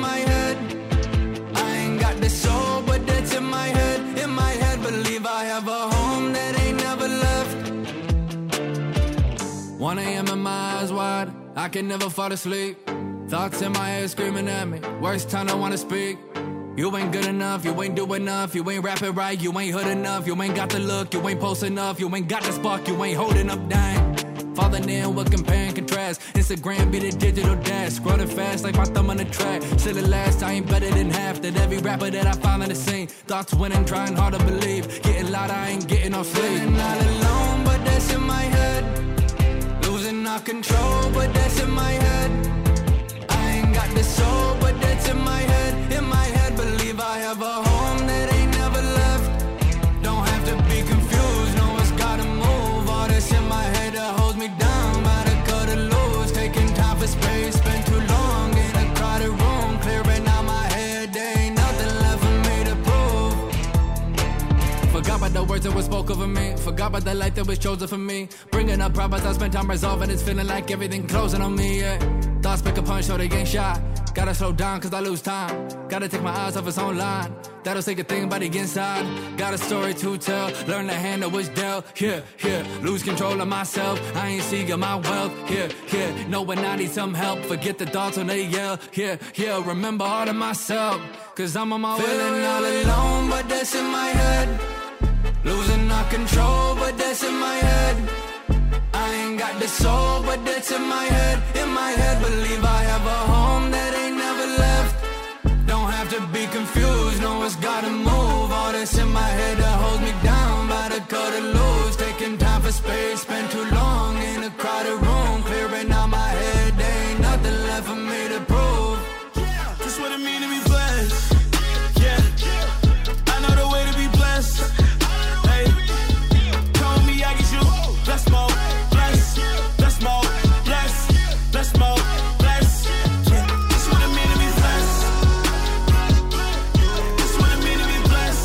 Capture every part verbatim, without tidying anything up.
my head. I ain't got the soul, but that's in my head. In my head, believe I have a home that ain't never left. one a.m. and my eyes wide, I can never fall asleep. Thoughts in my head screaming at me, worst time I wanna speak. You ain't good enough, you ain't do enough, you ain't rapping right, you ain't hood enough, you ain't got the look, you ain't post enough, you ain't got the spark, you ain't holding up, dang. Falling in with compare and contrast. Instagram be the digital dash, scrolling fast like my thumb on the track. Still at last, I ain't better than half that every rapper that I find on the scene. Thoughts winning, trying hard to believe. Getting loud, I ain't getting no sleep. Feeling all alone, but that's in my head. Losing all control, but that's in my head. I ain't got the soul, but that's in my head. In my head, believe I have a home that ain't never left. Don't have to be confused, no, it's gotta move. All that's in my head that holds me down, by the cut or lose. Taking time for space, spent too long in a crowded room. Clearing out my head, there ain't nothing left for me to prove. Forgot about the words that were spoke over me. Forgot about the light that was chosen for me. Bringing up problems I spent time resolving. It's feeling like everything closing on me, yeah. Thoughts pick a punch so they ain't shot. Gotta slow down cause I lose time. Gotta take my eyes off its own line. That'll say a thing about the inside. Got a story to tell. Learn to handle what's dealt. Yeah, yeah. Lose control of myself. I ain't seeking my wealth. Yeah, yeah. Knowing I need some help. Forget the thoughts when they yell. Yeah, yeah. Remember all to myself. Cause I'm on my way. Feeling all alone, but that's in my head. Losing all control, but that's in my head. I ain't got the soul, but that's in my head. In my head, believe I have a home that ain't never left. Don't have to be confused, no, it's gotta move. All that's in my head that holds me down, by the cut or lose. Taking time for space, spent too long in a crowded room. Clearing out my head, there ain't nothing left for me to prove. That's what it mean to be blessed. Yeah, I know the way to be blessed. Hey, come with me, I get you. Bless more. Bless more, bless, bless more, bless. Yeah, this what it mean to be blessed. This what it mean to be blessed.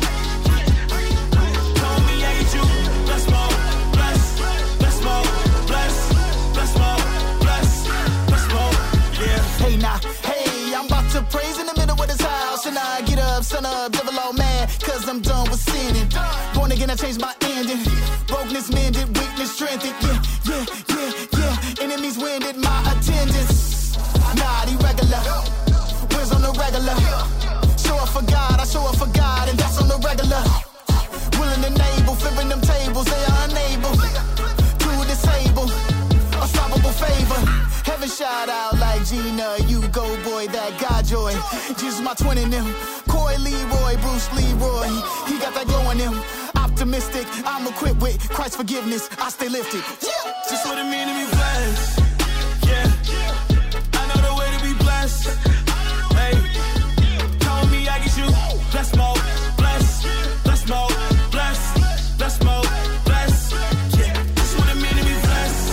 Come with me, I get you. Bless more, bless, bless more, bless, bless more, bless, bless more. Yeah. Hey now, hey, I'm about to praise in the middle of this house, and I get up, son up, devil all man, cause I'm done with sinning. Born again, I changed my ending. Brokenness mended, weakness strengthened. Yeah, yeah, yeah, yeah. Enemies winded my attendance. Not irregular. Wins on the regular. Show up for God, I show up for God, and that's on the regular. Willing and able, flipping them tables, they are unable to disable. Unstoppable favor. Heaven shout out like Gina, you go boy, that God joy. Jesus my twin in them. Coy Leroy, Bruce Leroy, he got that glow in him. Optimistic, I'm equipped with Christ's forgiveness. I stay lifted. Yeah. Just what it mean to be blessed. Yeah, I know the way to be blessed. Hey, come with me, I get you. Bless more, bless, bless more, bless, bless more, bless. Yeah, just what it mean to be blessed.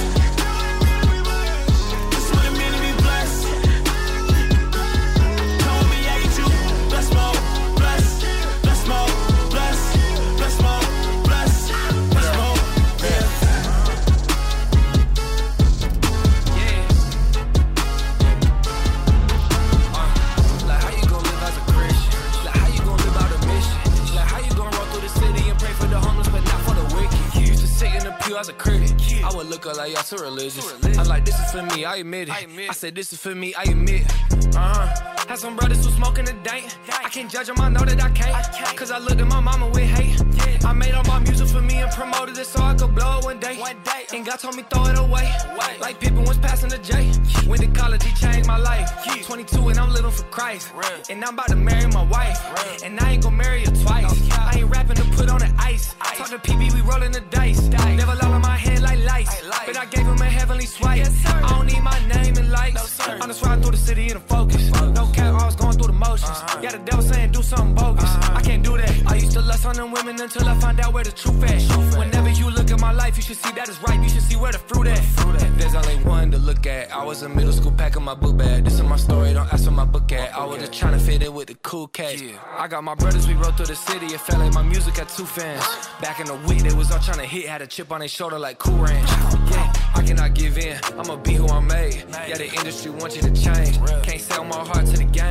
Just what it mean to be blessed. Come with me, I get you. Bless more, bless, bless more, bless, bless more, bless, bless more. Yeah. As a critic, I would look up like y'all too religious. I like this is for me, I admit it. I said this is for me, I admit. Uh-huh. Had some brothers who smoking the dank. I can't judge them, I know that I can't. Cause I looked at my mama with hate. I made all my music for me and promoted it so I could blow it one day. And God told me throw it away. Like Pippen was passing the J. Went to college, he changed my life. twenty-two and I'm living for Christ. And I'm about to marry my wife. And I ain't gonna marry her twice. I ain't rapping to put on the ice. Talk to P B, we rolling the dice. Never all on my head like lights. But I gave him a heavenly swipe. I don't need my name and lights. I'm just riding through the city in a focus. No cap, I was going through the motions. Yeah, the devil saying do something bogus. I can't do that. I used to lust on them women until I found out where the truth at. Whenever you look at my life, you should see that is right. You should see where the fruit at. There's only one to look at. I was in middle school packing my book bag. This is my story, don't ask where my book at. I was just trying to fit in with the cool cats. I got my brothers, we rode through the city. It felt like my music had two fans. Back in the week, they was all trying to hit. Had a chip on their shoulder like Cool Ranch. Yeah, I cannot give in. I'ma be who I'm made. Yeah, the industry wants you to change. Can't sell my heart to the game.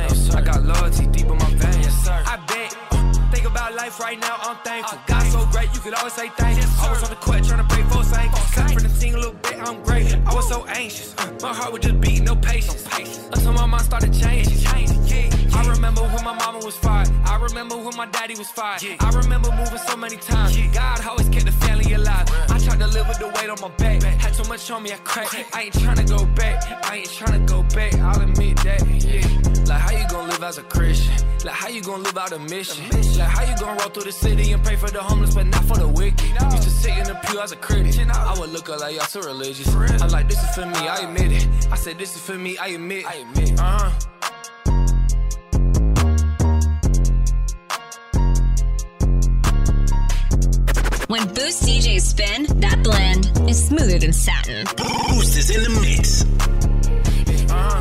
got loyalty deep in my veins. Yes, sir. I bet. Uh, think about life right now, I'm thankful. God so great, you could always say thank you. Yes, I was on the court trying to break four saints. Cut for the team a little bit, I'm great. I was so anxious. Uh, my heart was just beating, no patience. Until my mind started changing. I remember when my mama was fired. I remember when my daddy was fired. I remember moving so many times. God always kept the family alive. I tried to live with the weight on my back. Had too much on me, I cracked. I ain't tryna go back. I ain't tryna go back. I'll admit that, yeah. Like how you gon' live as a Christian? Like how you gon' live out a mission? Like how you gon' roll through the city and pray for the homeless, but not for the wicked? Used to sit in the pew as a critic. I would look up like y'all so religious. I'm like, this is for me, I admit it. I said, this is for me, I admit. I admit. Uh-huh. When Boost D Js spin, that blend is smoother than satin. Boost is in the mix. Uh-huh.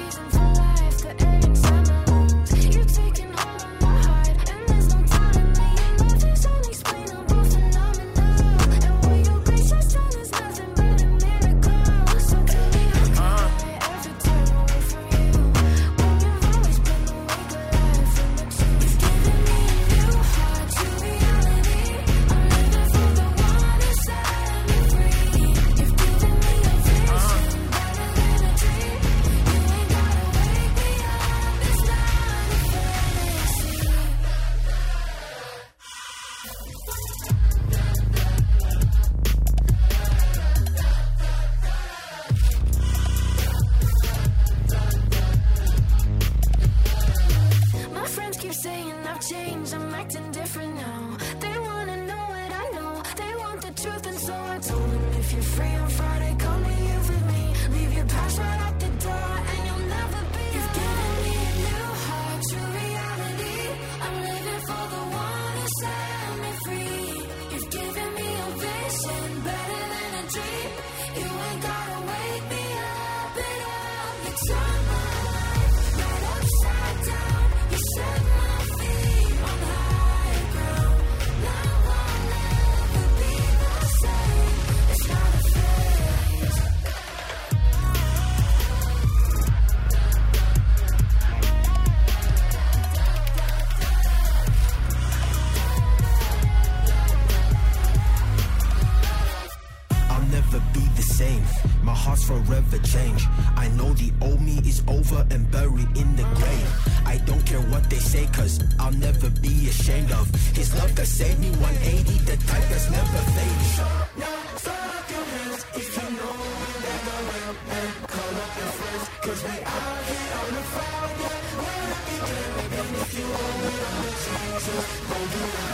Forever change. I know the old me is over and buried in the grave. I don't care what they say, cause I'll never be ashamed of his love that saved me. One eighty, the type that's never faded. Now fuck your hands if you know that the real and call up your friends, cause we out here on the fire. Wanna be there, and if you hold me on the Jesus, gon' do the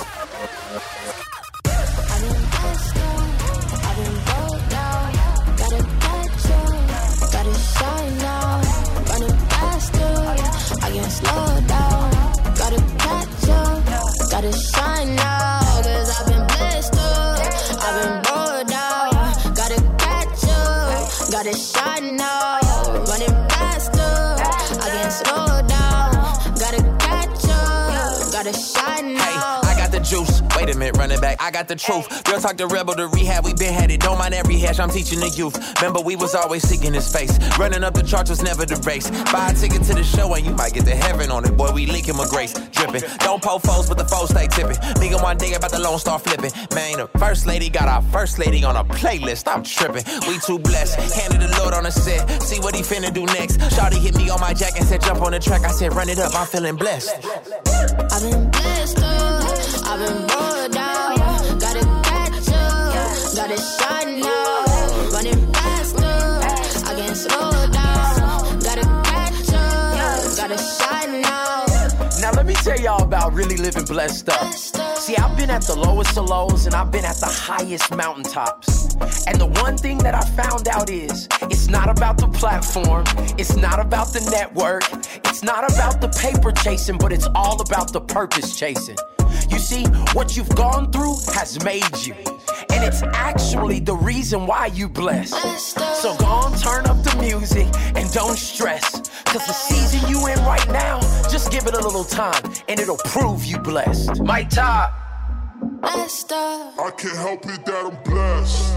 best. I've been passed down, I've been rolled down. Gotta catch up, gotta shine now. Running faster, I can't slow down. Gotta catch up, gotta shine now. Cause I've been blessed up, I've been rolled down. Gotta catch up, gotta shine now. Running faster, I can't slow down. Gotta catch up, gotta shine now. Hey, I got the juice. Wait a minute, running back, I got the truth. Girl talk to rebel to rehab, we been had it. Don't mind every hash, I'm teaching the youth. Remember, we was always seeking his face. Running up the charts was never the race. Buy a ticket to the show and you might get to heaven on it. Boy, we leaking my grace, dripping. Don't pull foes, but the foes stay tipping. Nigga one day about the Lone Star flipping. Man, the first lady got our first lady on a playlist. I'm tripping, we too blessed. Handed the Lord on the set, see what he finna do next. Shawty hit me on my jack and said jump on the track. I said run it up, I'm feeling blessed. I've been blessed up, I've been rolled down. Gotta catch up, gotta shine now. Running faster, I can't slow down. Gotta catch up, gotta shine now. Now let me tell y'all about really living blessed up. See, I've been at the lowest of lows and I've been at the highest mountaintops. And the one thing that I found out is, it's not about the platform, it's not about the network, it's not about the paper chasing, but it's all about the purpose chasing. You see, what you've gone through has made you. And it's actually the reason why you blessed. So go on, turn up the music and don't stress. Cause the season you in right now, just give it a little time and it'll prove you blessed. My top. Blessed up. I can't help it that I'm blessed.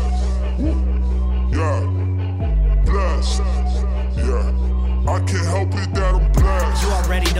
Yeah. Blessed. Yeah. I can't help it that I'm blessed. You already know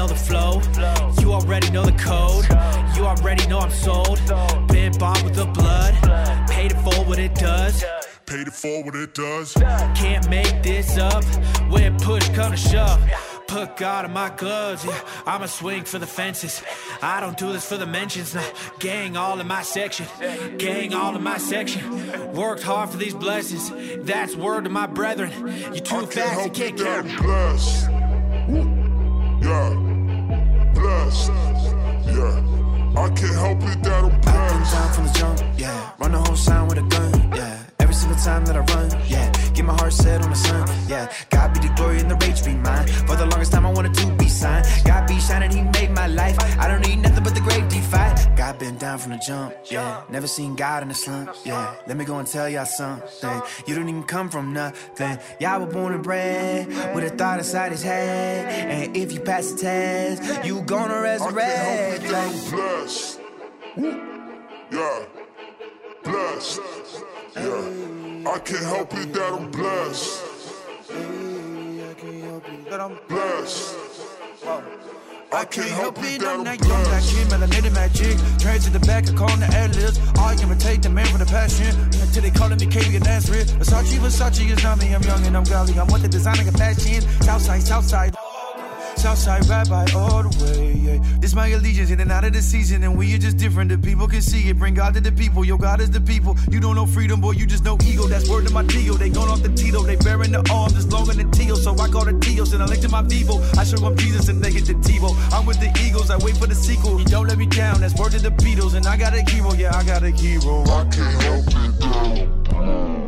already know the code. You already know I'm sold. Been bought with the blood. Paid it for what it does. Paid it for what it does. Can't make this up. When push come to shove, put God in my gloves, yeah. I'ma swing for the fences. I don't do this for the mentions. Nah, gang all in my section. Gang all in my section. Worked hard for these blessings. That's word to my brethren. You too fast, you can't carry me. Blessed. Yeah. Blessed. Yeah. I can't help it that I'm blessed. I've been down from the jump, yeah. Run the whole sound with a gun, yeah. Every single time that I run, yeah. Get my heart set on the sun, yeah. God be the glory and the rage be mine. For the longest time I wanted to be signed. God be shining, he made my life. I don't need nothing but the great defy. God been down from the jump, yeah. Never seen God in the slump, yeah. Let me go and tell y'all something. You don't even come from nothing. Y'all were born and bred with a thought inside his head. And if you pass the test, you gonna resurrect. Blessed. Yeah. Blessed. Yeah. I can't help it that I'm blessed. That I'm blessed. I can't help it, I'm that young black kid, melanated magic. Trained to the back, I call the ad-libs. I imitate the man for the passion. Until they calling me K B and Nazareth. Versace, Versace is not me, I'm young and I'm godly. I'm what the designer can passion. Southside, Southside. Southside rabbi all the way, yeah. This my allegiance in and out of the season. And we are just different, the people can see it. Bring God to the people, yo, God is the people. You don't know freedom, boy, you just know ego. That's word to my deal, they gone off the Tito. They bearing the arms, it's longer than Tio. So I call the Tios and I link to my Vivo. I show them Jesus and they get the Tebow. I'm with the Eagles, I wait for the sequel. You don't let me down, that's word to the Beatles. And I got a hero, yeah, I got a hero. I can't help it, though.